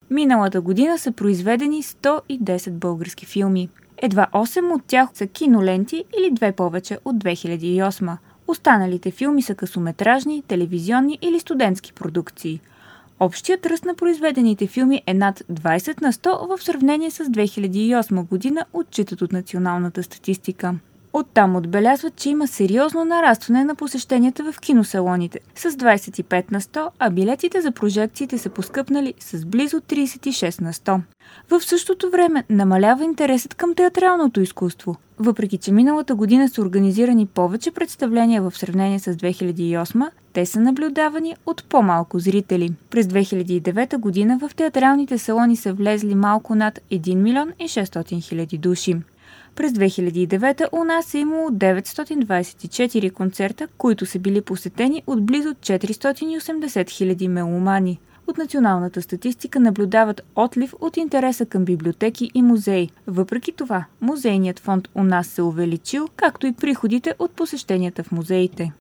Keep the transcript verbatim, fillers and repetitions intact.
Миналата година са произведени сто и десет български филми. Едва осем от тях са киноленти или две повече от две хиляди и осма. Останалите филми са късометражни, телевизионни или студентски продукции. Общият ръст на произведените филми е над двайсет на сто в сравнение с две хиляди и осма година, отчитат от националната статистика. Оттам отбелязват, че има сериозно нарастване на посещенията в киносалоните с двайсет и пет на сто, а билетите за прожекциите са поскъпнали с близо трийсет и шест на сто. В същото време намалява интересът към театралното изкуство. Въпреки че миналата година са организирани повече представления в сравнение с две хиляди и осма, те са наблюдавани от по-малко зрители. През две хиляди и девета година в театралните салони са влезли малко над един милион и шестстотин хиляди души. През две хиляди и девета у нас е имало деветстотин двайсет и четири концерта, които са били посетени от близо четиристотин и осемдесет хиляди меломани. От националната статистика наблюдават отлив от интереса към библиотеки и музеи. Въпреки това, музейният фонд у нас се увеличил, както и приходите от посещенията в музеите.